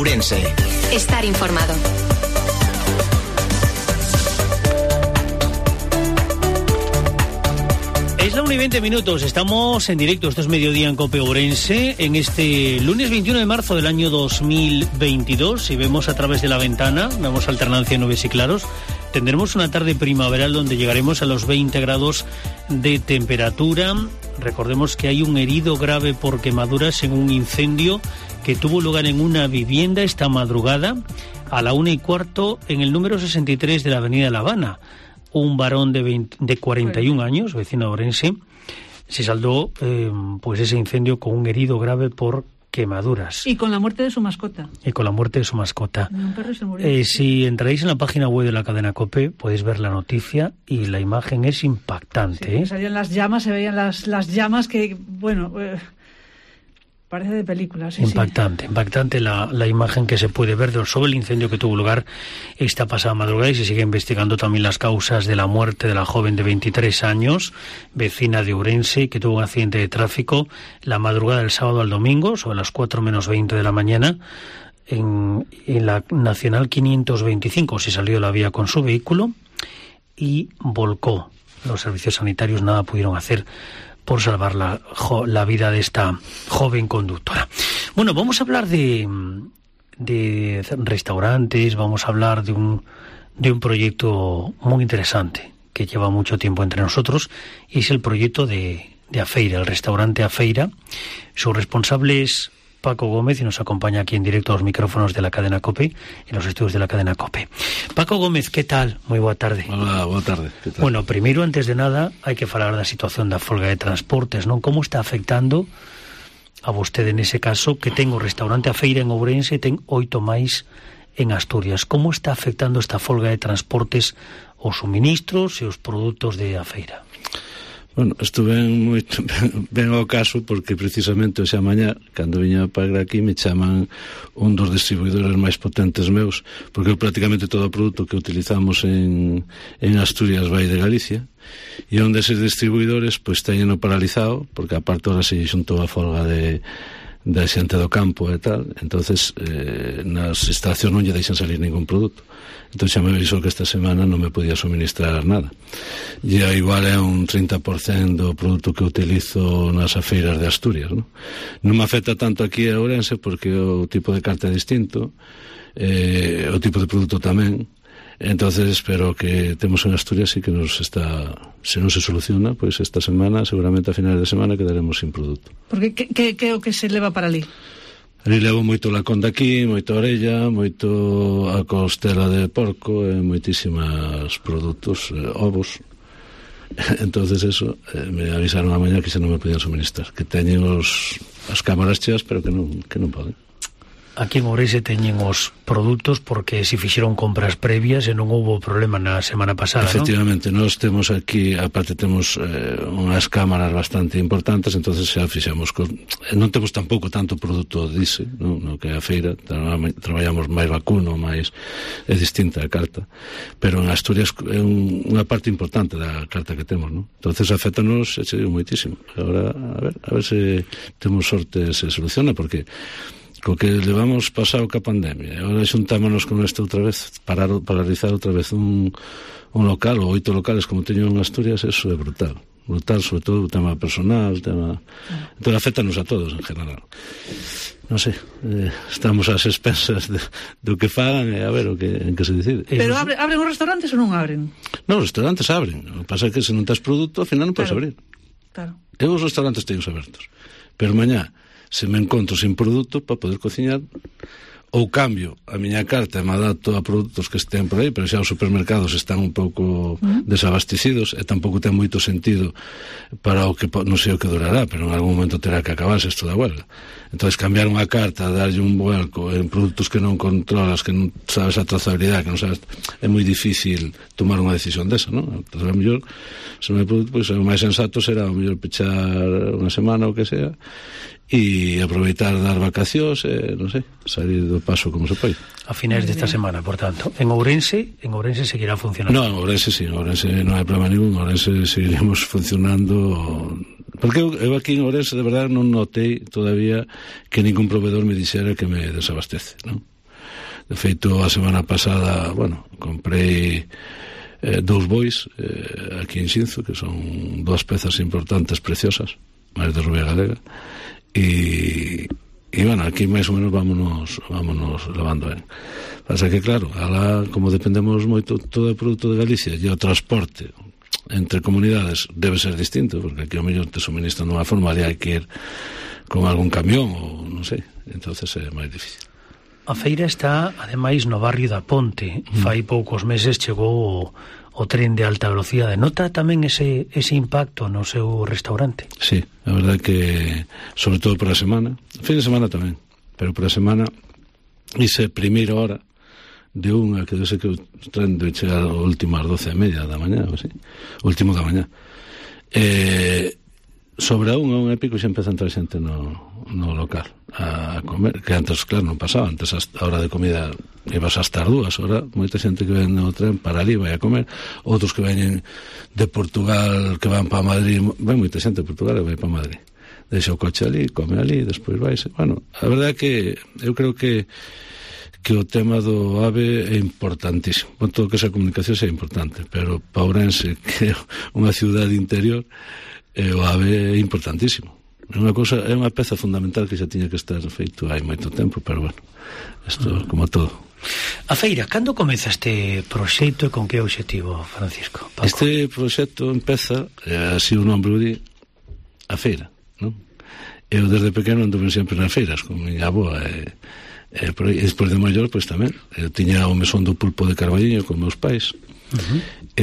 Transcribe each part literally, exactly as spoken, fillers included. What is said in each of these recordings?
Ourense. Estar informado. Es la una y veinte minutos, estamos en directo, esto es Mediodía en COPE Ourense, en este lunes veintiuno de marzo del año dos mil veintidós, y vemos a través de la ventana, vemos alternancia de nubes y claros, tendremos una tarde primaveral donde llegaremos a los veinte grados de temperatura. Recordemos que hay un herido grave por quemaduras en un incendio que tuvo lugar en una vivienda esta madrugada a la una y cuarto en el número sesenta y tres de la avenida La Habana. Un varón de, veinte, de cuarenta y un años, vecino de Ourense, se saldó eh, pues ese incendio con un herido grave por quemaduras. Y con la muerte de su mascota. Y con la muerte de su mascota. Un perro se murió. Eh, si entráis en la página web de la cadena COPE, podéis ver la noticia y la imagen es impactante. Sí, ¿eh? Salían las llamas, se veían las, las llamas que, bueno... Eh... Parece de película, sí, Impactante, sí. impactante la, la imagen que se puede ver sobre el incendio que tuvo lugar esta pasada madrugada, y se sigue investigando también las causas de la muerte de la joven de veintitrés años, vecina de Ourense, que tuvo un accidente de tráfico la madrugada del sábado al domingo, sobre las cuatro menos veinte de la mañana, en, en la Nacional quinientos veinticinco. Se salió de la vía con su vehículo y volcó. Los servicios sanitarios nada pudieron hacer por salvar la, la vida de esta joven conductora. Bueno, vamos a hablar de, de restaurantes, vamos a hablar de un, de un proyecto muy interesante que lleva mucho tiempo entre nosotros, y es el proyecto de, de Afeira, el restaurante Afeira. Su responsable es Paco Gómez y nos acompaña aquí en directo a los micrófonos de la cadena COPE, en los estudios de la cadena COPE. Paco Gómez, ¿qué tal? Moi boa tarde. Hola, boa tarde. ¿Qué tal? Bueno, primeiro, antes de nada, hai que falar da situación da folga de transportes, non? Como está afectando a vostede nese caso, que ten o restaurante Afeira en Ourense e ten oito máis en Asturias? Como está afectando esta folga de transportes os suministros e os produtos de Afeira? Bueno, estuve moito ben, ben ao caso, porque precisamente hoxe a mañá, cando viña para aquí, me chaman un dos distribuidores máis potentes meus, porque prácticamente todo o produto que utilizamos en, en Asturias vai de Galicia, e onde eses distribuidores pois teñeno paralizado, porque aparte ahora se xuntou a folga de da xente do campo e tal, entonces eh, nas estacións non lle deixan salir ningún produto. Entón xa me avisou que esta semana non me podía suministrar nada. E igual é un trinta por cento do produto que utilizo nas afeiras de Asturias, non? Non me afecta tanto aquí a Ourense porque o tipo de carta é distinto, eh, o tipo de produto tamén. Entonces espero que temos en Asturias e que nos está, se non se soluciona, pois pues esta semana, seguramente a finales de semana, quedaremos sin produto. Porque que, que, que é o que se leva para ali? Ali levo moito lacón de aquí, moito orella, moito a costela de porco e moitísimas produtos, eh, ovos. Entonces eso, eh, me avisaron a mañá que xa non me podían suministrar, que teñen os, as cámaras cheas, pero que non, que non poden. Aquí en Ourense teñen os produtos porque se fixeron compras previas e non houbo problema na semana pasada, efectivamente, non? Nós temos aquí, aparte temos eh, unhas cámaras bastante importantes, entonces xa fixemos con... non temos tampouco tanto produto dice, non? No que a feira traballamos máis vacuno, máis é distinta a carta, pero en Asturias é un, unha parte importante da carta que temos, non? Entonces afectanos, se digo, moitísimo. Agora, a ver, a ver se temos sorte se soluciona, porque co que levamos pasado ca pandemia, agora xuntámonos con este outra vez, parar, paralizar outra vez un, un local, ou oito locales como teño en Asturias, eso é brutal, brutal, sobre todo o tema personal, o tema... Entón, afectanos a todos en general. Non sei, eh, estamos ás expensas de, do que fagan e a ver o que, en que se decide. Pero abre, abren os restaurantes ou non abren? Non, os restaurantes abren, o que pasa é que se non tes produto, ao final non podes Claro. abrir. Claro. Eu os restaurantes teños abertos, pero mañá se me encontro sin produto para poder cociñar, ou cambio a miña carta e me adapto a produtos que estén por aí, pero xa os supermercados están un pouco uh-huh. desabastecidos e tampouco ten moito sentido para o que non sei o que durará, pero en algún momento terá que acabarse isto da huelga. Entón, cambiar unha carta, darlle un vuelco en produtos que non controlas, que non sabes a trazabilidade, que non sabes, é moi difícil tomar unha decisión desa, non? Entón, a mellor, se me produto, pois, o máis sensato será o mellor pechar unha semana ou que sea, e aproveitar dar vacacións e, non sei, salir do paso como se pode. A finais desta semana, por tanto. En Ourense, en Ourense seguirá funcionando. No, en Ourense sí, en Ourense non hai problema ningún, en Ourense seguiremos funcionando, porque eu, eu aquí en Ourense de verdade non notei todavía que ningún proveedor me dixera que me desabastece, non? De feito, a semana pasada, bueno, comprei eh, dous bois eh, aquí en Xinzo, que son dúas pezas importantes, preciosas, máis de rubia galega, e, e bueno, aquí máis ou menos vámonos, vámonos levando ben. Pasa que claro, alá, como dependemos moito todo o produto de Galicia e o transporte entre comunidades debe ser distinto, porque aquí ao mellor te suministran dunha forma e hai que ir con algún camión ou non sei, entonces é máis difícil. A feira está, ademais, no barrio da Ponte. Mm. Fai poucos meses chegou o, o tren de alta velocidade. Nota tamén ese, ese impacto no seu restaurante? Sí, a verdade que, sobre todo por a semana, fin de semana tamén, pero por a semana, esa primeira hora de unha, que eu sei que o tren debe chegar ao último ás doce e media da mañá, ou así, último da mañá. Eh... sobre a unha, unha e pico xa empeza a entrar xente no, no local a comer, que antes, claro, non pasaba, antes a hora de comida ibas hasta as dúas, ahora moita xente que ven no tren para ali vai a comer, outros que veñen de Portugal que van para Madrid, ven moita xente de Portugal que vai para Madrid, deixa o coche ali, come ali, despois vai, bueno, a verdade é que eu creo que que o tema do AVE é importantísimo, con todo que esa comunicación é importante, pero para Ourense, que é unha ciudade interior, e o AVE é importantísimo. É unha cosa, é unha peza fundamental que xa tiña que estar feito hai moito tempo, pero bueno, isto uh-huh. como todo. A feira, cando comeza este proxecto e con que obxectivo, Francisco? Paco? Este proxecto empeza, é así o nome o di, a feira, non? Eu desde pequeno anduve sempre nas feiras con miña avoa e, e, e despois de maior, pois tamén eu tiña o mesón do pulpo de Carballiño con meus pais uh-huh.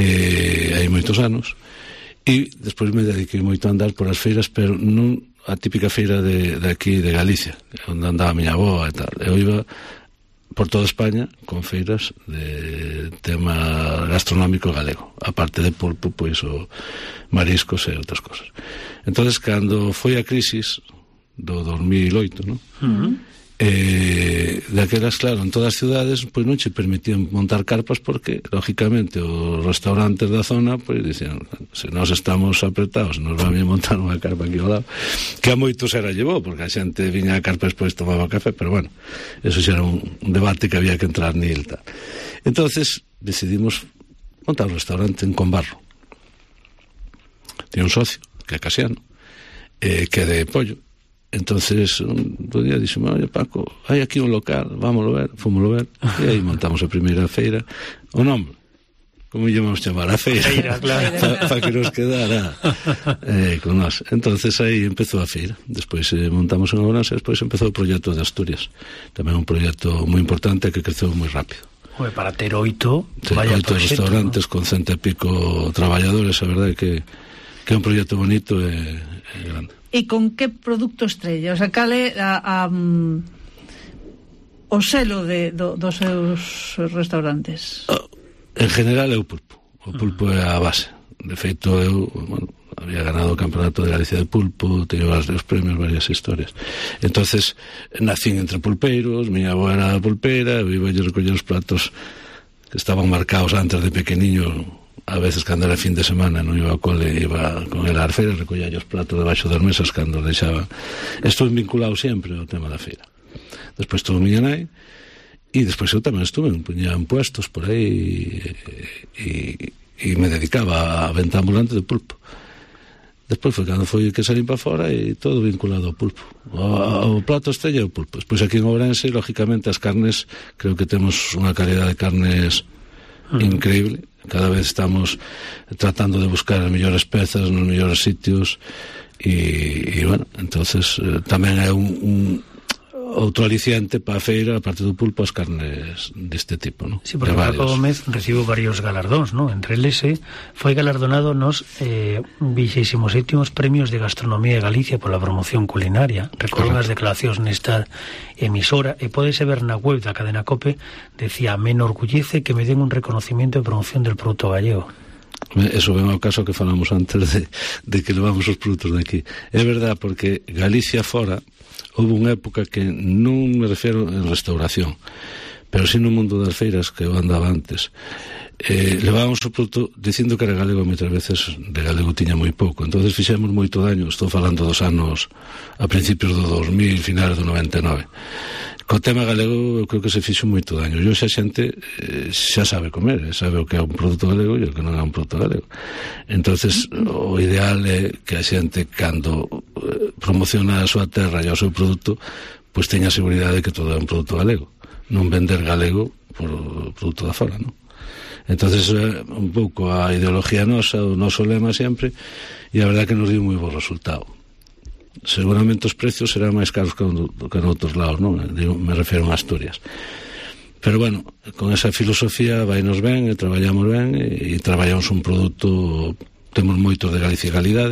e hai moitos anos. E despois me dediquei moito a andar por as feiras, pero non a típica feira de, de aquí de Galicia, onde andaba a miña avoa e tal. Eu iba por toda España con feiras de tema gastronómico galego, aparte de pulpo, pois o mariscos e outras cosas. Entonces, cando foi a crisis do dos mil oito, non? Uh-huh. Eh, daquelas, claro, en todas as cidades pois non che permitían montar carpas porque lógicamente os restaurantes da zona pois dicían, se nós estamos apretados nos van a montar unha carpa aquí ao lado, que a moitos era llevou porque a xente viña a carpa e despois tomaba café, pero bueno, eso xa era un, un debate que había que entrar nil tal. Entonces decidimos montar un restaurante en Conbarro. Tiene un socio que é casiano, eh, que é de Pollo. Entonces un día dixemos, oye Paco, hai aquí un local, vámoslo ver, fomoslo ver, e aí montamos a primeira feira. O nome, como llamamos chamar, a feira, feira claro. para pa que nos quedara eh, con nós. Entonces aí empezou a feira, despois eh, montamos en Ourense, despois empezou o proxecto de Asturias, tamén un proxecto moi importante que creceu moi rápido. Ue, para ter oito, sí, vaya oito proxecto, restaurantes, ¿no? Con cento e pico traballadores, a verdade que, que é un proxecto bonito e, e grande. E con que produto estrella? O sea, cale a, a, um, o selo de, do, dos seus restaurantes? Oh, en general é o pulpo. O pulpo uh-huh. é a base. De feito, eu, bueno, había ganado o campeonato de Galicia de pulpo, teño varios premios, varias historias. Entonces, nacín entre pulpeiros, miña avó era pulpeira, eu iba a recoller os platos que estaban marcados antes de pequeniño. A veces, cando era fin de semana, non iba ao cole, iba con el á feira, recollía os platos debaixo das mesas cando deixaba. Estou vinculado sempre ao tema da feira. Despois estuvo miña nai, e despois eu tamén estuve, puñía en puestos por aí, e, e, e me dedicaba a venta ambulante de pulpo. Despois foi cando foi que salín para fora e todo vinculado ao pulpo. O, o plato estrella é o pulpo. Despois aquí en Ourense, lógicamente, as carnes, creo que temos unha calidad de carnes increíble. Cada vez estamos tratando de buscar as mellores pezas nos mellores sitios e, e bueno, entonces eh, tamén é un, un outro aliciente para a feira, aparte do pulpo, as carnes deste tipo, ¿no? Sí, porque Paco Gómez recibiu varios galardóns, ¿no? Entre eles foi galardonado nos eh, vixésimo sétimos premios de gastronomía de Galicia pola promoción culinaria. Recordo as declaracións nesta emisora e podese ver na web da cadena COPE, decía, me enorgullece que me den un reconocimiento de promoción del produto gallego. Eso ven ao caso que falamos antes de, de que levamos os produtos de aquí. É verdad, porque Galicia fora houve unha época que non me refiero en restauración, pero si no mundo das feiras que eu andaba antes, eh, levábamos o produto dicindo que era galego, moitas veces de galego tiña moi pouco, entonces fixemos moito daño. Estou falando dos anos a principios do dos mil, finales do noventa e nove. Co tema galego eu creo que se fixo moito daño. E hoxe a xente eh, xa sabe comer, sabe o que é un produto galego e o que non é un produto galego. Entonces o ideal é que a xente, cando eh, promociona a súa terra e o seu produto, pois teña a seguridade de que todo é un produto galego, non vender galego por produto da fora, non? Entonces é un pouco a ideología nosa, o noso lema sempre, e a verdade que nos dio moi bo resultado. Seguramente os precios serán máis caros que en outros lados, non? Me refiro a Asturias. Pero bueno, con esa filosofía vai nos ben, e traballamos ben, e, e traballamos un produto, temos moito de Galicia e calidade,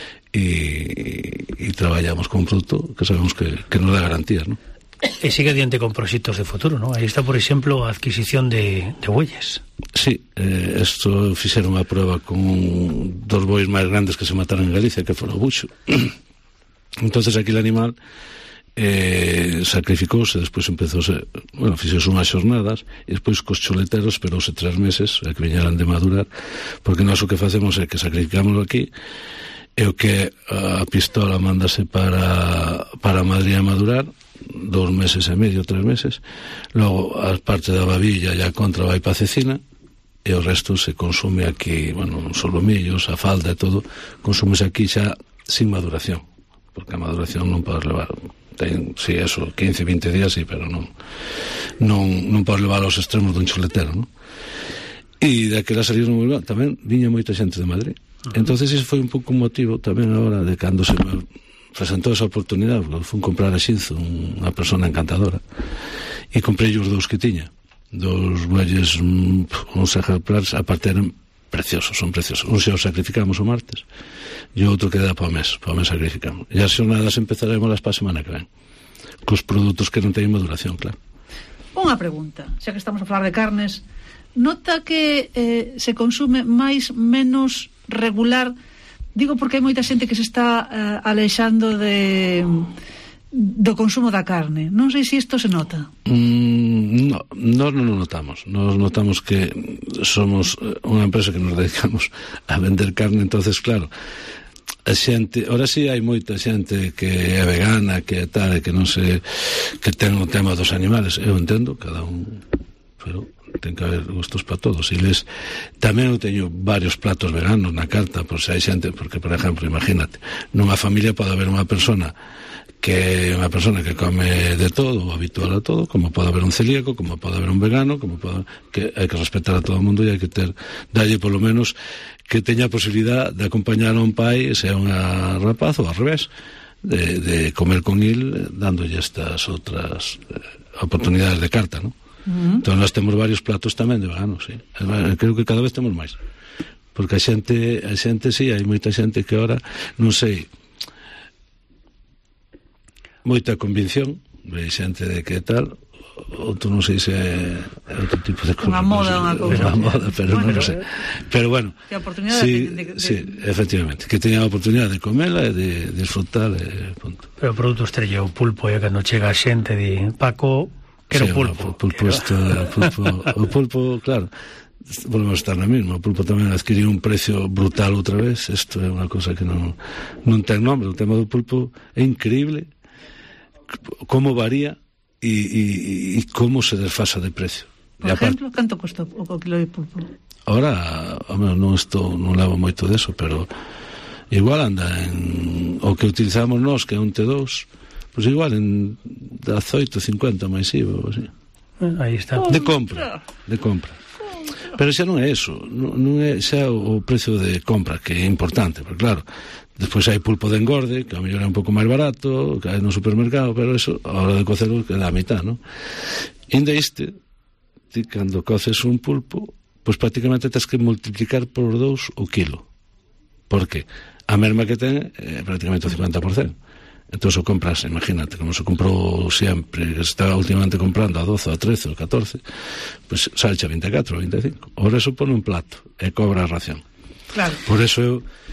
e, e traballamos con un produto que sabemos que, que nos dá garantías, non? E sigue adiante con proxectos de futuro, non? Aí está, por exemplo, a adquisición de, de bueyes. Sí, eh, esto fixeron a prueba con dos bois máis grandes que se mataron en Galicia, que foron o buxo. Entonces aquí el animal eh, sacrificouse, despois empezou, bueno, fixose unhas xornadas, e despois cos chuleteros esperouse tres meses a que viñeran de madurar, porque nós o que facemos é que sacrificamos aquí, e o que a pistola mándase para, para Madrid a madurar, dous meses e medio, tres meses, logo a parte da babilla e a contra vai pa Cecina, e o resto se consume aquí, bueno, os solomillos, a falda e todo, consumese aquí xa sin maduración, porque a maduración non podes levar, ten, si, sí, eso, quince, vinte días, sí, pero non non, non podes levar aos extremos dun chuletero, non? E daquela salieron moi ben, tamén viña moita xente de Madrid. Uh-huh. Entonces ese foi un pouco un motivo tamén agora de cando se me presentou esa oportunidade, porque fui comprar a Xinzo, unha persona encantadora, e comprei os dous que tiña, dos bueyes, uns ejemplares, aparte eran preciosos, son preciosos. Un xa os sacrificamos o martes e o outro queda para o mes, para o mes sacrificamos. E as xornadas empezaremos para a semana que ven, cos produtos que non teñen maduración, claro. Unha pregunta, xa que estamos a falar de carnes, nota que eh, se consume máis, menos regular? Digo porque hai moita xente que se está uh, alexando de do consumo da carne. Non sei se isto se nota. Mm, no, nós non o notamos. Nós notamos que somos unha empresa que nos dedicamos a vender carne, entonces claro, a xente, ahora sí hai moita xente que é vegana, que é tal, que non se, que ten o tema dos animales. Eu entendo, cada un, pero ten que haber gustos para todos. E les, tamén eu teño varios platos veganos na carta, por se hai xente, porque, por exemplo, imagínate, nunha familia pode haber unha persona que é unha persona que come de todo, habitual a todo, como pode haber un celíaco, como pode haber un vegano, como pode, que hai que respetar a todo o mundo e hai que ter, dalle polo menos que teña a posibilidad de acompañar a un pai, sea unha rapaz ou ao revés, de, de comer con il, dándolle estas outras eh, oportunidades de carta, non? Uh-huh. Entón nós temos varios platos tamén de veganos, sí. Creo que cada vez temos máis, porque a xente, a xente sí, hai moita xente que ahora, non sei, moita convicción, hai xente de que tal, outro non sei se é outro tipo de cosa, unha moda, unha cousa, unha moda, pero bueno, non sei, pero bueno, que a oportunidade sí, de, de, de... sí, efectivamente, que teña a oportunidade de comela e de, de disfrutar e punto. Pero o produto estrella, o pulpo, é cando chega a xente di Paco, quero sí, pulpo. O pulpo, esto, o pulpo, o pulpo, claro, volvemos a estar na mesma. O pulpo tamén adquiriu un precio brutal outra vez. Isto é unha cosa que non, non ten nombre. O tema do pulpo é increíble como varía e, e, e como se desfasa de precio. Por exemplo, apart... canto custa o kilo de pulpo? Ahora, home, non estou, non levo moito deso, pero igual anda en o que utilizamos nós, que é un T dous, pois pues igual en dezoito, cincuenta máis I V A ou así. Aí está. De compra, de compra. Pero xa non é eso, non, non é xa o precio de compra, que é importante, porque claro, despois hai pulpo de engorde, que a mellor é un pouco máis barato, que hai no supermercado, pero eso, a hora de cocerlo, que dá a mitad, non? Inda este, ti cando coces un pulpo, pois prácticamente tens que multiplicar por dous o kilo. Por que? A merma que ten é prácticamente o cincuenta por cento. Entón o compras, imagínate, como se comprou sempre, que se está últimamente comprando a doce, a trece, a catorce, pois pues, salcha a vinte e catro, a vinte e cinco. Ahora eso pone un plato e cobra a ración. Claro. Por eso eu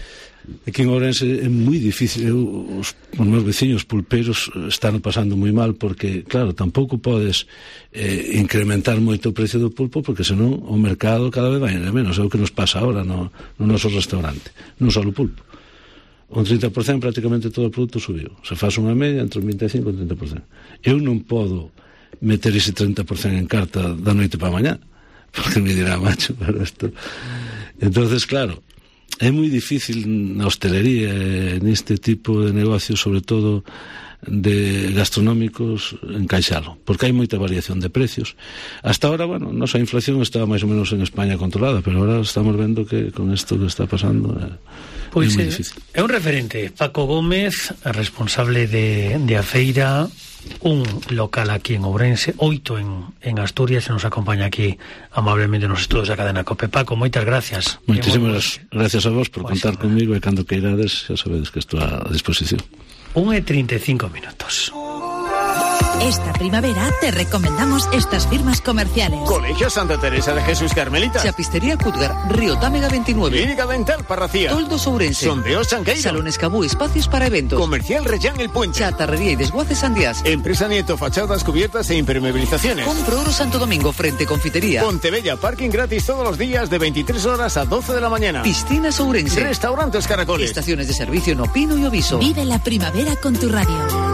Aquí en Ourense é moi difícil. Eu, os, os meus veciños pulpeiros están pasando moi mal porque, claro, tampouco podes eh, incrementar moito o precio do pulpo porque senón o mercado cada vez vai a menos. É o que nos pasa ahora no, no noso restaurante. Non só o pulpo. Un trinta por cento prácticamente todo o produto subiu. Se faz unha media entre un vinte e cinco e un trinta por cento. Eu non podo meter ese trinta por cento en carta da noite para mañá porque me dirá, macho, pero isto... Entonces, claro, é moi difícil na hostelería e neste tipo de negocios, sobre todo de gastronómicos, encaixalo, porque hai moita variación de precios. Hasta ahora, bueno, nosa inflación estaba máis ou menos en España controlada, pero ahora estamos vendo que con isto que está pasando é, pois é moi é, difícil. É un referente, Paco Gómez, responsable de, de Afeira, un local aquí en Ourense, oito en, en Asturias, e nos acompaña aquí amablemente nos estudos da cadena COPE. Paco, moitas gracias. Moitísimas gracias a vos por pues, contar comigo e cando queirades, xa sabedes que estou a disposición. un e trinta e cinco minutos. Esta primavera te recomendamos estas firmas comerciales. Colegio Santa Teresa de Jesús Carmelita. Chapistería Cutgar, Río Támega veintinueve. Clínica Dental Parracía. Toldos Ourense. Sondeos Chanqueiro. Salones Cabú, espacios para eventos. Comercial Rellán El Puente. Chatarrería y desguaces Sandías. Empresa Nieto, fachadas cubiertas e impermeabilizaciones. Compro Oro Santo Domingo, frente Confitería. Pontebella, parking gratis todos los días de veintitrés horas a doce de la mañana. Piscinas Ourense. Restaurantes Caracoles. Estaciones de servicio en Opino y Oviso. Vive la primavera con tu radio.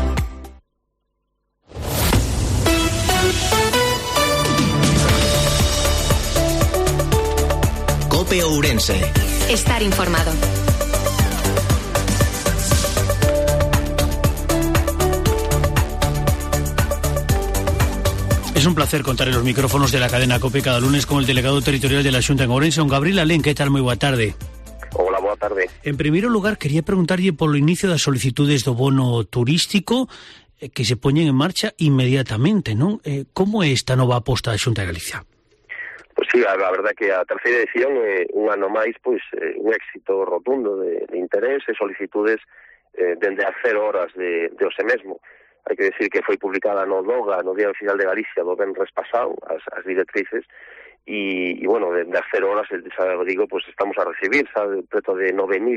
COPE Ourense. Estar informado. Es un placer contar en los micrófonos de la cadena COPE cada lunes con el delegado territorial de la Xunta en Ourense, don Gabriel Alén. ¿Qué tal? Moi boa tarde. Hola, boa tarde. En primeiro lugar, quería preguntarlle polo inicio das solicitudes do bono turístico eh, que se poñen en marcha inmediatamente, non? Eh, como é esta nova aposta da Xunta de Galicia? Pois sí, a, a verdade que a terceira edición é eh, un ano máis, pois, eh, un éxito rotundo de, de interés e solicitudes eh, dende as cero horas de, de ose mesmo. Hai que decir que foi publicada no DOGA, no Día Oficial de Galicia, do venres pasado, as, as directrices, e, e bueno, dende as cero horas, xa digo, pois estamos a recibir, sabe, preto de nove mil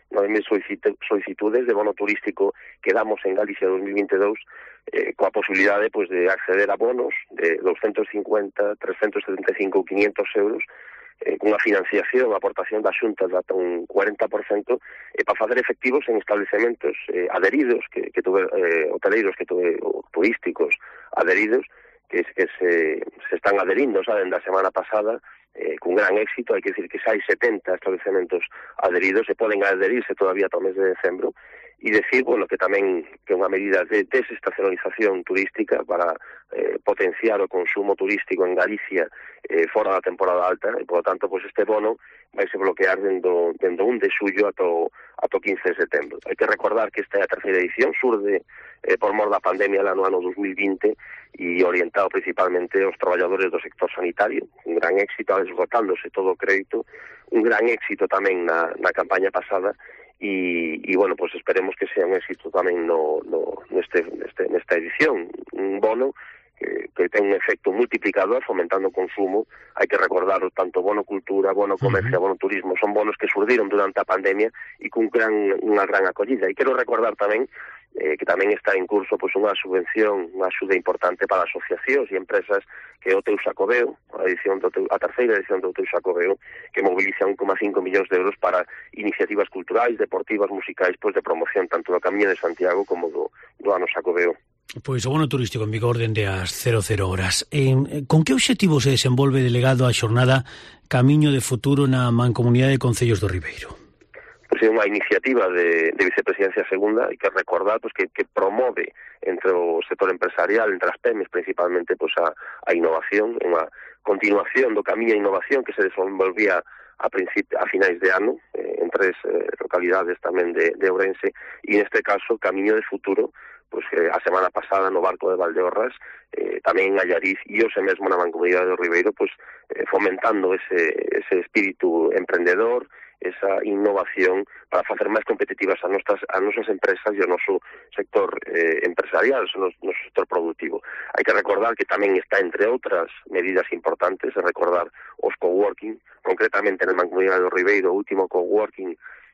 solicitudes de bono turístico que damos en Galicia dos mil veintidós, eh, coa posibilidade pois, de acceder a bonos de doscientos cincuenta, trescientos setenta e cinco ou quinientos euros, eh, cunha financiación, a aportación da Xunta de ata un cuarenta por cento, e eh, para facer efectivos en establecementos eh, adheridos, que, que tuve, eh, hoteleiros que tuve, o turísticos adheridos, que, que se, se están adherindo, saben, da semana pasada, eh, con gran éxito. Hai que decir que xa hai setenta establecementos adheridos, e poden adherirse todavía ata o mes de decembro, e decir, bueno, que tamén que é unha medida de desestacionalización turística para eh, potenciar o consumo turístico en Galicia eh, fora da temporada alta, e, por lo tanto, pues, este bono vai se bloquear dendo, dendo un de xullo ato, ato quince de setembro. Hai que recordar que esta é a terceira edición, surde eh, por mor da pandemia no ano dos mil vinte, e orientado principalmente aos traballadores do sector sanitario, un gran éxito, esgotándose todo o crédito, un gran éxito tamén na, na campaña pasada, e, e bueno, pues esperemos que sea un éxito tamén no, no, neste, neste, nesta edición, un bono que, que ten un efecto multiplicador fomentando o consumo. Hai que recordar tanto bono cultura, bono comercio, bono turismo, son bonos que surdiron durante a pandemia e con gran, unha gran acollida. E quero recordar tamén eh, que tamén está en curso pois, unha subvención, unha axuda importante para asociacións e empresas que é o Teu Xacobeo, a, edición do teu, a terceira edición do Teu Xacobeo, que moviliza un coma cinco millóns de euros para iniciativas culturais, deportivas, musicais, pois de promoción tanto do Camiño de Santiago como do, do ano Xacobeo. Pois o bono turístico en vigor dende as cero cero horas. Eh, con que objetivo se desenvolve, delegado, a xornada Camiño de Futuro na Mancomunidade de Concellos do Ribeiro? Pois é unha iniciativa de, de Vicepresidencia Segunda, e que recordar pois, que, que promove entre o sector empresarial, entre as pymes principalmente, pois, a, a innovación, unha continuación do camiño a innovación que se desenvolvía a, principio, a finais de ano, eh, en tres eh, localidades tamén de, de Ourense, e neste caso Camiño de Futuro, pois eh, a semana pasada no Barco de Valdeorras, eh, tamén en Allariz e hoxe mesmo na Mancomunidade do Ribeiro, pois eh, fomentando ese, ese espírito emprendedor, esa innovación para facer máis competitivas as nosas, as nosas empresas e o noso sector eh, empresarial, o noso, noso sector productivo. Hai que recordar que tamén está, entre outras medidas importantes, recordar os coworking, concretamente na Mancomunidade do Ribeiro, o último coworking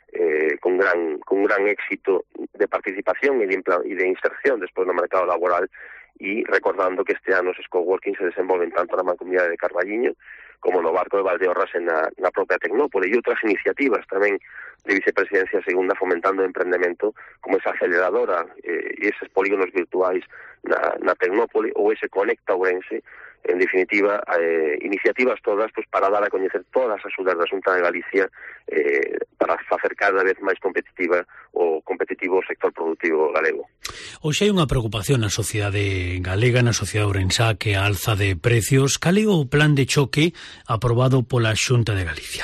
eh, con gran con gran éxito de participación e de, e de inserción despois no mercado laboral, e recordando que este ano os coworking se desenvolven tanto na Mancomunidade de Carballiño como no Barco de Valdeorras en na, na propia Tecnópole, e outras iniciativas tamén de Vicepresidencia Segunda fomentando o emprendemento, como esa aceleradora eh, e eses polígonos virtuais na, na Tecnópole, ou ese Conecta Ourense. En definitiva, eh, iniciativas todas pues, para dar a coñecer todas as axudas da Xunta de Galicia eh, para facer cada vez máis competitiva o competitivo sector productivo galego. Hoxe hai unha preocupación na sociedade galega, na sociedade ourensá, que a alza de precios. Cal é o plan de choque aprobado pola Xunta de Galicia?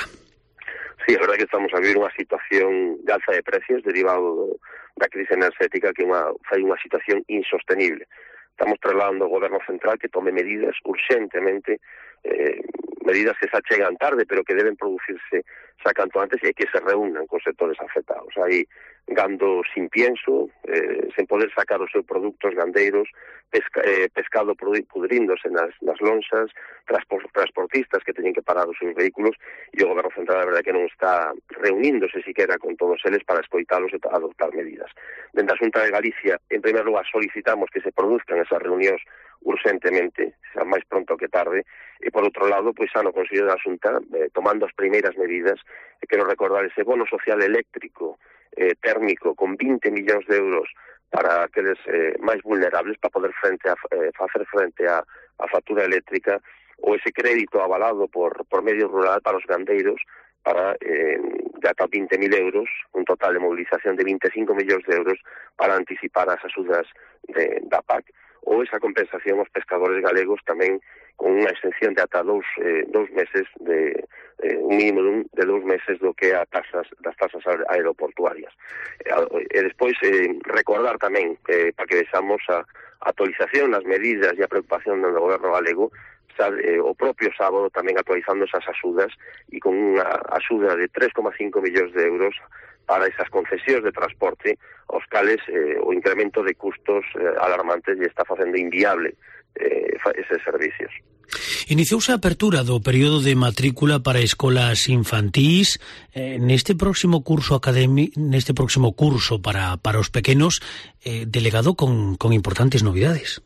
Sí, a verdade que estamos a vivir unha situación de alza de precios derivado da crise enerxética que unha, fai unha situación insostenible. Estamos trasladando ao Goberno Central que tome medidas urgentemente, eh, medidas que xa chegan tarde, pero que deben producirse xa canto antes e que se reúnan con sectores afectados. Hai gando sin pienso, eh, sen poder sacar os seus produtos gandeiros, pesca, eh, pescado pudríndose nas, nas lonxas, transport, transportistas que teñen que parar os seus vehículos, e o Goberno Central, a verdade, que non está reuníndose siquiera con todos eles para escoitalos e adoptar medidas. Dende a Xunta de Galicia, en primer lugar, solicitamos que se produzcan esas reunións urgentemente, xa máis pronto que tarde, e por outro lado, pois xa no Consello da Xunta, eh, tomando as primeiras medidas, e quero recordar ese bono social eléctrico eh, térmico con vinte millóns de euros para aqueles eh, máis vulnerables para poder frente a, eh, facer frente a, a factura eléctrica, ou ese crédito avalado por, por medio rural para os gandeiros para eh, de ata vinte mil euros, un total de movilización de vinte e cinco millóns de euros para anticipar as axudas de, da P A C, ou esa compensación aos pescadores galegos tamén con unha extensión de ata dous, eh, dous meses, de eh, un mínimo de, un, de dous meses do que a tasas, das tasas aeroportuarias. E, e despois eh, recordar tamén, eh, para que vexamos a actualización nas medidas e a preocupación do goberno galego, sabe, eh, o propio sábado tamén actualizando esas axudas e con unha axuda de tres coma cinco millóns de euros para esas concesións de transporte, aos cales eh, o incremento de custos eh, alarmantes lle está facendo inviable eh, eses servicios. Iniciouse a apertura do período de matrícula para escolas infantís. Eh, neste próximo curso académico, neste próximo curso para, para os pequenos, eh, delegado con, con importantes novidades.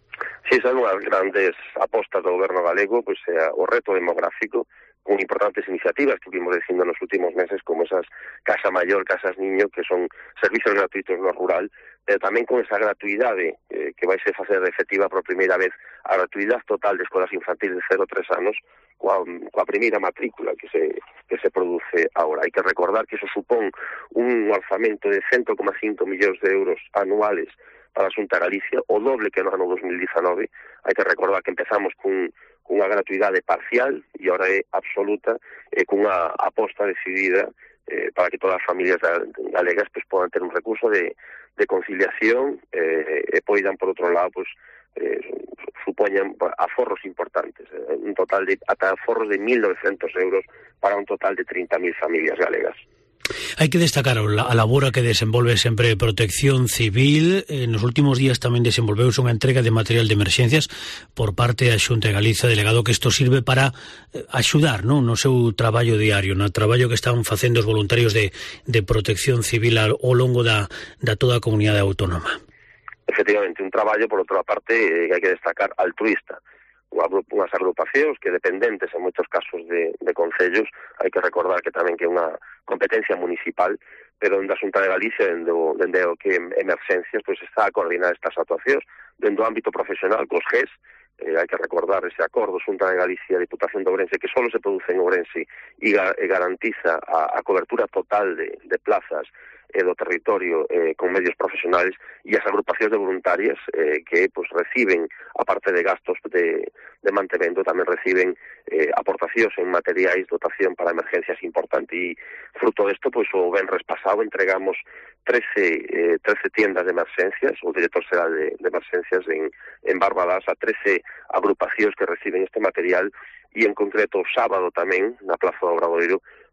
Sí, son unhas grandes apostas do goberno galego, pois é o reto demográfico, con importantes iniciativas que vimos dicindo nos últimos meses, como esas Casa Mayor, Casas Niño, que son servicios gratuitos no rural, pero tamén con esa gratuidade eh, que vai ser facer efectiva por primeira vez, a gratuidade total de escolas infantiles de cero a tres anos, coa, coa primeira matrícula que se que se produce agora. Hai que recordar que iso supón un orzamento de cen coma cinco millóns de euros anuales para a Xunta de Galicia, o doble que no ano dos mil dezanove. Hai que recordar que empezamos cun cunha gratuidade parcial e agora é absoluta, e cunha aposta decidida eh, para que todas as familias galegas pues, podan ter un recurso de, de conciliación eh, e poidan, por outro lado, pues, eh, supoñan aforros importantes, eh, un total de ata aforros de mil novecientos euros para un total de trinta mil familias galegas. Hai que destacar a labora que desenvolve sempre Protección Civil. En os últimos días tamén desenvolveuse unha entrega de material de emerxencias por parte da Xunta de Galicia, delegado, que isto sirve para axudar, non, no seu traballo diario, no traballo que están facendo os voluntarios de, de Protección Civil ao longo da, da toda a comunidade autónoma. Efectivamente, un traballo, por outra parte, que hai que destacar, altruista. Unhas agrupacións que dependentes en moitos casos de, de concellos, hai que recordar que tamén que é unha competencia municipal, pero dende a Xunta de Galicia, dende o, dende o que emerxencias, pois está a coordinar estas actuacións dende o ámbito profesional cos G E S. Eh, hai que recordar ese acordo Xunta de Galicia, Diputación de Ourense, que só se produce en Ourense e, ga, e garantiza a, a cobertura total de, de plazas e do territorio eh, con medios profesionales, e as agrupacións de voluntarias eh, que pues, reciben, aparte de gastos de, de mantemento, tamén reciben eh, aportacións en materiais, dotación para emergencias importante, e fruto desto, pues, o venres pasado entregamos trece, eh, trece tiendas de emergencias, o director xeral de, de emergencias en, en Barbadas, a trece agrupacións que reciben este material, e en concreto o sábado tamén, na Plaza do Obradoiro,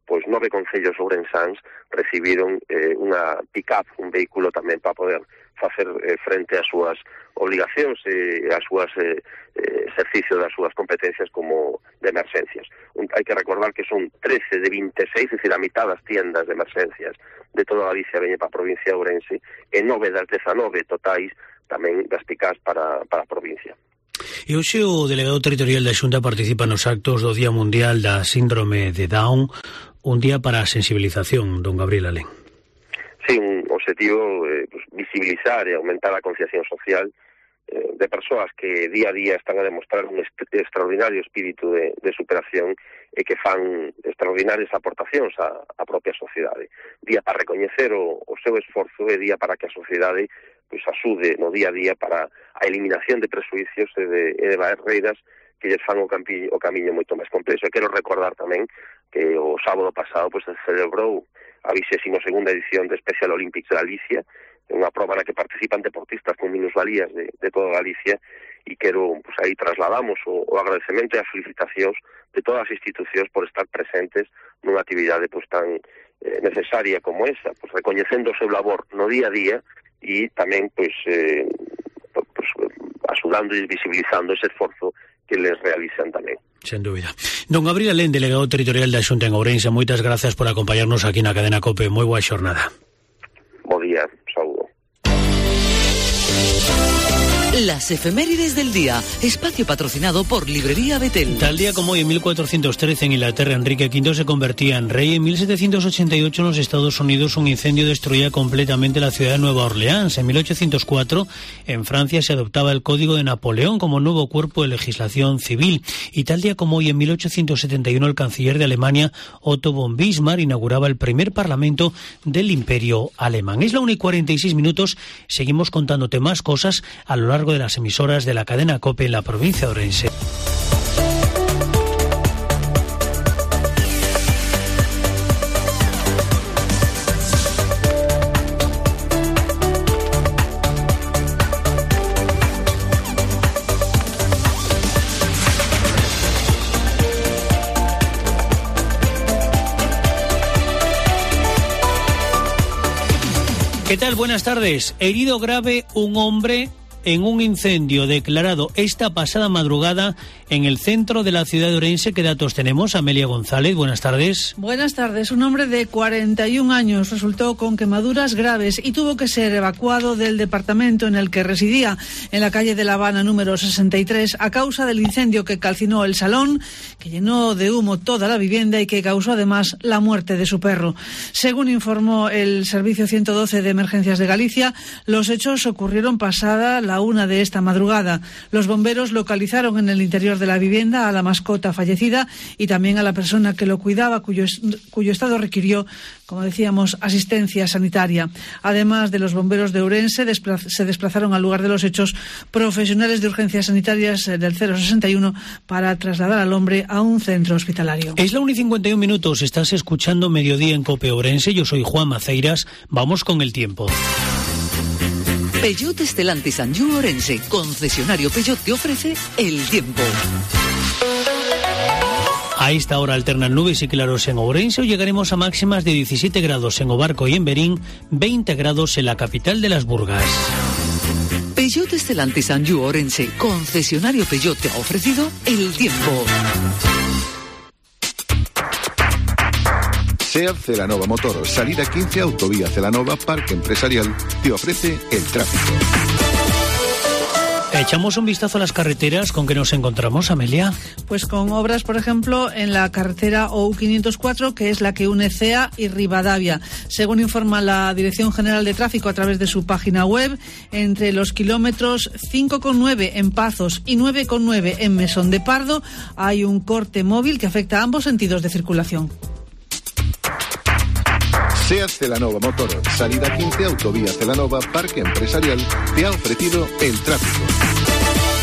pois nove concellos ourensáns recibiron eh, unha pick-up, un vehículo tamén para poder facer eh, frente ás súas obligacións e eh, ás súas eh, eh, exercicio das súas competencias como de emerxencias. Un, hai que recordar que son trece de vinte e seis, é dicir, a mitad das tiendas de emerxencias de toda Galicia veñen para a provincia de Ourense e nove das dezanove totais tamén das pick-ups para, para a provincia. E hoxe o delegado territorial da Xunta participa nos actos do Día Mundial da Síndrome de Down, un día para a sensibilización, don Gabriel Alén. Sí, un objetivo eh, pues, visibilizar e aumentar a concienciación social eh, de persoas que día a día están a demostrar un est extraordinario espírito de, de superación e que fan extraordinarias aportacións á, á propia sociedade. Día para recoñecer o, o seu esforzo e día para que a sociedade pues, asude no día a día para a eliminación de presuicios e de, e de barreiras que lles fan o, campi, o camiño moito máis complexo. E quero recordar tamén que o sábado pasado pues, se celebrou a vigésima segunda edición de Special Olympics de Galicia, unha prova na que participan deportistas con minusvalías de, de toda Galicia, e quero, pues, aí trasladamos o, o agradecemento e as felicitacións de todas as institucións por estar presentes nunha actividade pues, tan eh, necesaria como esa, pues, recoñecendo o seu labor no día a día e tamén pues, eh, pues, axudando e visibilizando ese esforzo que les realizan tamén. Sen dúbida. Don Gabriel Alén, delegado territorial da Xunta en Ourense, moitas grazas por acompañarnos aquí na cadena COPE. Moi boa xornada. Bo día, saúdo. Las efemérides del día, espacio patrocinado por Librería Betel. Tal día como hoy, en mil cuatrocientos trece, en Inglaterra, Enrique quinto se convertía en rey. En mil setecientos ochenta y ocho, en los Estados Unidos, un incendio destruía completamente la ciudad de Nueva Orleans. En mil ochocientos cuatro, en Francia, se adoptaba el Código de Napoleón como nuevo cuerpo de legislación civil. Y tal día como hoy, en mil ochocientos setenta y uno, el canciller de Alemania, Otto von Bismarck, inauguraba el primer parlamento del Imperio Alemán. Es la una y cuarenta y seis minutos. Seguimos contándote más cosas a lo largo de las emisoras de la cadena COPE en la provincia de Ourense. ¿Qué tal? Buenas tardes. Herido grave un hombre en un incendio declarado esta pasada madrugada en el centro de la ciudad de Ourense. ¿Qué datos tenemos? Amelia González, buenas tardes. Buenas tardes. Un hombre de cuarenta y un años resultó con quemaduras graves y tuvo que ser evacuado del departamento en el que residía, en la calle de La Habana número sesenta y tres, a causa del incendio que calcinó el salón, que llenó de humo toda la vivienda y que causó además la muerte de su perro. Según informó el Servicio ciento doce de Emergencias de Galicia, los hechos ocurrieron pasada la una de esta madrugada. Los bomberos localizaron en el interior de la vivienda a la mascota fallecida y también a la persona que lo cuidaba, cuyo, cuyo estado requirió, como decíamos, asistencia sanitaria. Además de los bomberos de Ourense, desplaz, se desplazaron al lugar de los hechos profesionales de urgencias sanitarias del cero sesenta y uno para trasladar al hombre a un centro hospitalario. Es la una y cincuenta y un minutos. Estás escuchando Mediodía en COPE Ourense. Yo soy Juan Maceiras. Vamos con el tiempo. Peugeot Stellantis Anjou Ourense, concesionario Peugeot, te ofrece el tiempo. A esta hora alternan nubes y claros en Ourense. Hoy llegaremos a máximas de diecisiete grados en Obarco y en Berín, veinte grados en la capital de las Burgas. Peugeot Stellantis Anjou Ourense, concesionario Peugeot, te ha ofrecido el tiempo. SEAT Celanova Motor, salida quince, autovía Celanova, Parque Empresarial, te ofrece el tráfico. Echamos un vistazo a las carreteras. ¿Con qué nos encontramos, Amelia? Pues con obras, por ejemplo, en la carretera O U quinientos cuatro, que es la que une Cea y Rivadavia. Según informa la Dirección General de Tráfico a través de su página web, entre los kilómetros cinco coma nueve en Pazos y nueve coma nueve en Mesón de Pardo hay un corte móvil que afecta a ambos sentidos de circulación. SEAT Celanova Motor, salida quince, autovía Celanova, Parque Empresarial, te ha ofrecido el tráfico.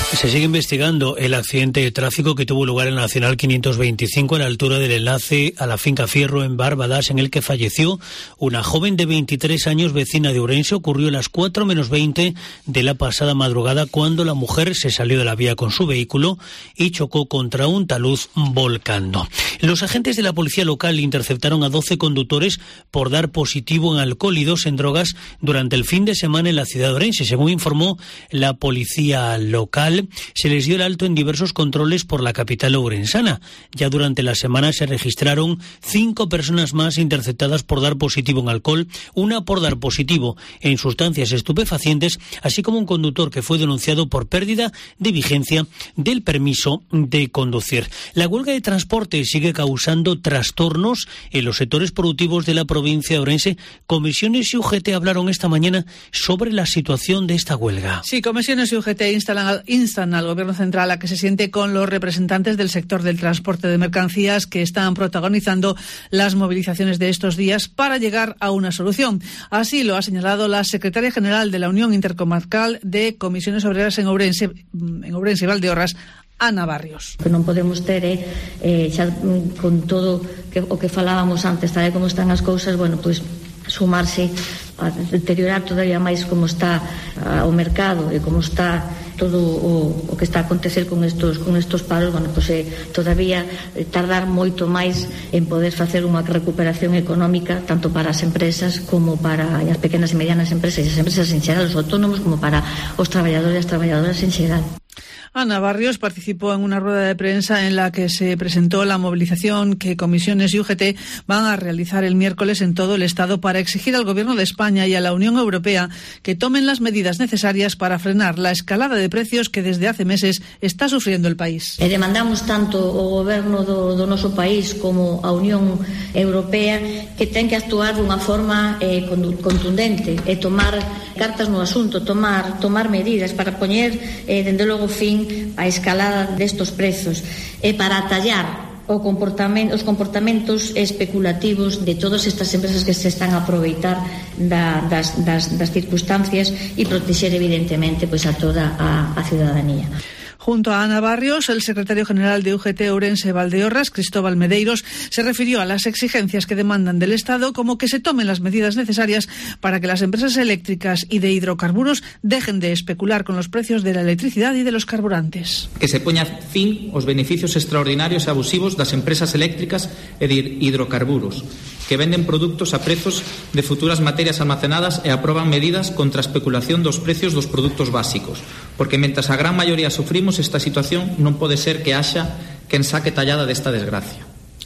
Se sigue investigando el accidente de tráfico que tuvo lugar en la Nacional quinientos veinticinco a la altura del enlace a la finca Fierro en Barbadas, en el que falleció una joven de veintitrés años vecina de Ourense. Ocurrió a las cuatro menos veinte de la pasada madrugada, cuando la mujer se salió de la vía con su vehículo y chocó contra un talud volcando. Los agentes de la policía local interceptaron a doce conductores por dar positivo en alcohol y dos en drogas durante el fin de semana en la ciudad de Ourense. Según informó la policía local, se les dio el alto en diversos controles por la capital ourensana. Ya durante la semana se registraron cinco personas más interceptadas por dar positivo en alcohol, una por dar positivo en sustancias estupefacientes, así como un conductor que fue denunciado por pérdida de vigencia del permiso de conducir. La huelga de transporte sigue causando trastornos en los sectores productivos de la provincia de Ourense. Comisiones y U G T hablaron esta mañana sobre la situación de esta huelga. Sí, Comisiones y U G T instalan, instan al Gobierno central a que se siente con los representantes del sector del transporte de mercancías que están protagonizando las movilizaciones de estos días para llegar a una solución. Así lo ha señalado la secretaria general de la Unión Intercomarcal de Comisiones Obreras en Ourense, en Ourense y Valdeorras, Ana Barrios. Que non podemos ter é, eh, xa con todo que, o que falábamos antes, tal como están as cousas, bueno, pois sumarse a deteriorar todavía máis como está a, o mercado e como está todo o, o que está a acontecer con estos con estos paros, bueno, pois é todavía tardar moito máis en poder facer unha recuperación económica tanto para as empresas como para as pequenas e medianas empresas e as empresas en xeral, os autónomos, como para os traballadores e as traballadoras en xeral. Ana Barrios participó en una rueda de prensa en la que se presentó la movilización que Comisiones y U G T van a realizar el miércoles en todo el Estado para exigir al Gobierno de España y a la Unión Europea que tomen las medidas necesarias para frenar la escalada de precios que desde hace meses está sufriendo el país. E demandamos tanto o Goberno do, do noso país como a Unión Europea que ten que actuar dunha forma eh, contundente e tomar cartas no asunto, tomar, tomar medidas para poñer, eh, dende logo, fin a escalada destos prezos e para atallar o comportamento, os comportamentos especulativos de todas estas empresas que se están a aproveitar da, das, das, das circunstancias e protexer evidentemente pois a toda a, a ciudadanía. Junto a Ana Barrios, el secretario general de U G T Ourense Valdeorras, Cristóbal Medeiros, se refirió a las exigencias que demandan del Estado, como que se tomen las medidas necesarias para que las empresas eléctricas y de hidrocarburos dejen de especular con los precios de la electricidad y de los carburantes. Que se poña fin aos beneficios extraordinarios e abusivos das empresas eléctricas e de hidrocarburos, que venden produtos a prezos de futuras materias almacenadas e aproban medidas contra a especulación dos precios dos produtos básicos, porque mentras a gran maioría sufrimos esta situación, non pode ser que haxa quen saque tallada desta desgracia.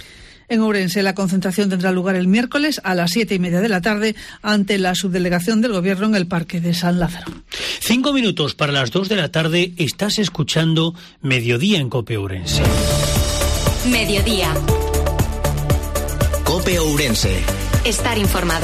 En Ourense, la concentración tendrá lugar el miércoles a las siete y media de la tarde ante la subdelegación del Gobierno en el Parque de San Lázaro. Cinco minutos para las dos de la tarde. Estás escuchando Mediodía en COPE Ourense. Mediodía. COPE Ourense. Estar informado.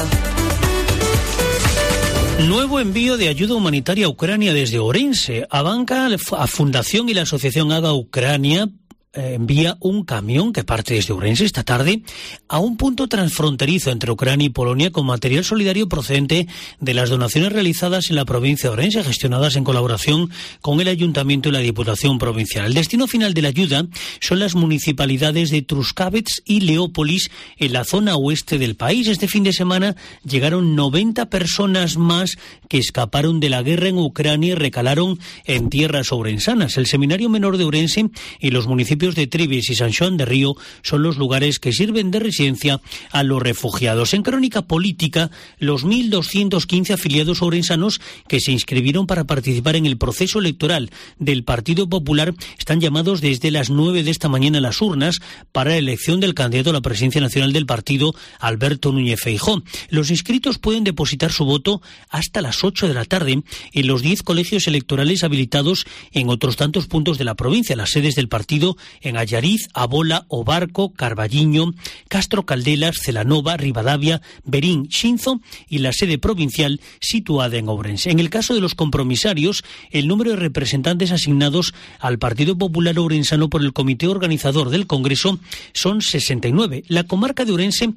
Nuevo envío de ayuda humanitaria a Ucrania desde Ourense. A Banca, a Fundación y la Asociación Haga Ucrania envía un camión que parte desde Ourense esta tarde a un punto transfronterizo entre Ucrania y Polonia con material solidario procedente de las donaciones realizadas en la provincia de Ourense, gestionadas en colaboración con el Ayuntamiento y la Diputación Provincial. El destino final de la ayuda son las municipalidades de Truskavets y Leópolis, en la zona oeste del país. Este fin de semana llegaron noventa personas más que escaparon de la guerra en Ucrania y recalaron en tierras ourensanas. El Seminario Menor de Ourense y los municipios de Trives y San Xoán de Río son los lugares que sirven de residencia a los refugiados. En crónica política, los mil doscientos quince afiliados ourensanos que se inscribieron para participar en el proceso electoral del Partido Popular están llamados desde las nueve de esta mañana a las urnas para la elección del candidato a la presidencia nacional del partido, Alberto Núñez Feijóo. Los inscritos pueden depositar su voto hasta las ocho de la tarde en los diez colegios electorales habilitados en otros tantos puntos de la provincia. Las sedes del partido en Allariz, Abola, Obarco, Carballiño, Castro Caldelas, Celanova, Ribadavia, Berín, Xinzo y la sede provincial situada en Ourense. En el caso de los compromisarios, el número de representantes asignados al Partido Popular Ourensano por el comité organizador del Congreso son sesenta y nueve. La comarca de Ourense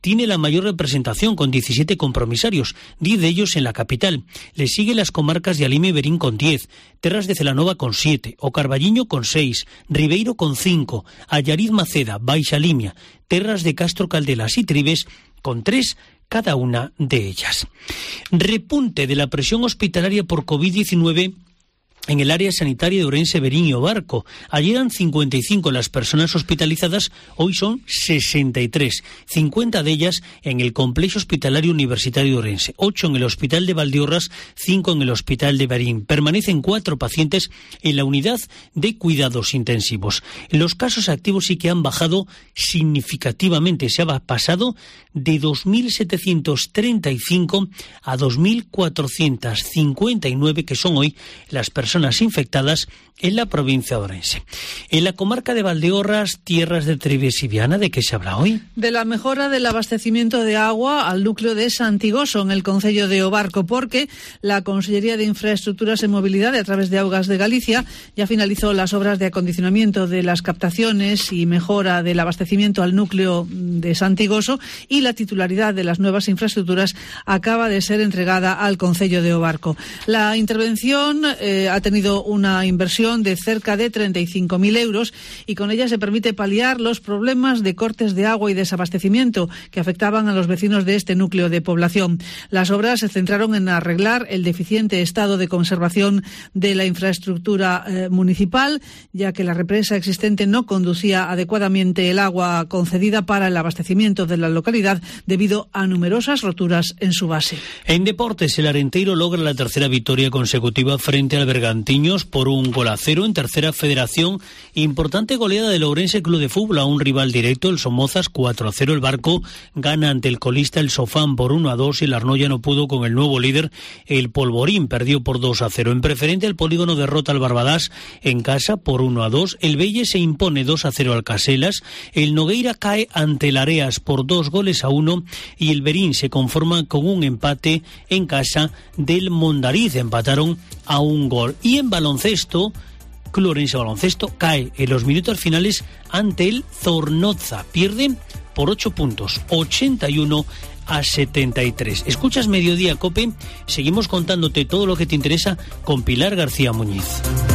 tiene la mayor representación con diecisiete compromisarios, diez de ellos en la capital. Le siguen las comarcas de Alime y Verín con diez, Terras de Celanova con siete, O Carballiño con seis, Ribeiro con cinco, Allariz Maceda, Baixa Limia, Terras de Castro Caldelas y Tribes con tres cada una de ellas. Repunte de la presión hospitalaria por covid diecinueve en el área sanitaria de Ourense, Verín y Obarco. Ayer eran cincuenta y cinco las personas hospitalizadas, hoy son sesenta y tres, cincuenta de ellas en el Complejo Hospitalario Universitario de Ourense, ocho en el Hospital de Valdeorras, cinco en el Hospital de Verín. Permanecen cuatro pacientes en la unidad de cuidados intensivos. Los casos activos sí que han bajado significativamente, se ha pasado de dos mil setecientos treinta y cinco a dos mil cuatrocientos cincuenta y nueve, que son hoy las personas infectadas en la provincia de Ourense. En la comarca de Valdeorras, tierras de Tribes y Viana, ¿de qué se habla hoy? De la mejora del abastecimiento de agua al núcleo de Santigoso, en el concello de Obarco, porque la Consellería de Infraestructuras y Movilidad, a través de Augas de Galicia, ya finalizó las obras de acondicionamiento de las captaciones y mejora del abastecimiento al núcleo de Santigoso, y la titularidad de las nuevas infraestructuras acaba de ser entregada al concello de Obarco. La intervención eh, ha tenido una inversión de cerca de treinta y cinco mil euros y con ella se permite paliar los problemas de cortes de agua y desabastecimiento que afectaban a los vecinos de este núcleo de población. Las obras se centraron en arreglar el deficiente estado de conservación de la infraestructura eh, municipal, ya que la represa existente no conducía adecuadamente el agua concedida para el abastecimiento de la localidad debido a numerosas roturas en su base. En deportes, el Arenteiro logra la tercera victoria consecutiva frente al Bergantiños por un gol a cero en tercera federación. Importante goleada del Ourense Club de Fútbol a un rival directo, el Somozas, cuatro a cero. El Barco gana ante el colista el Sofán por uno a dos y el Arnoya no pudo con el nuevo líder, el Polvorín, perdió por dos a cero. En preferente, el Polígono derrota al Barbadas en casa por uno a dos. El Belle se impone dos a cero al Caselas. El Nogueira cae ante el Areas por dos goles a uno y el Verín se conforma con un empate en casa del Mondariz. Empataron a un gol. Y en baloncesto, Club Ourense Baloncesto cae en los minutos finales ante el Zornoza. Pierde por ocho puntos, ochenta y uno a setenta y tres. Escuchas Mediodía Cope, seguimos contándote todo lo que te interesa con Pilar García Muñiz.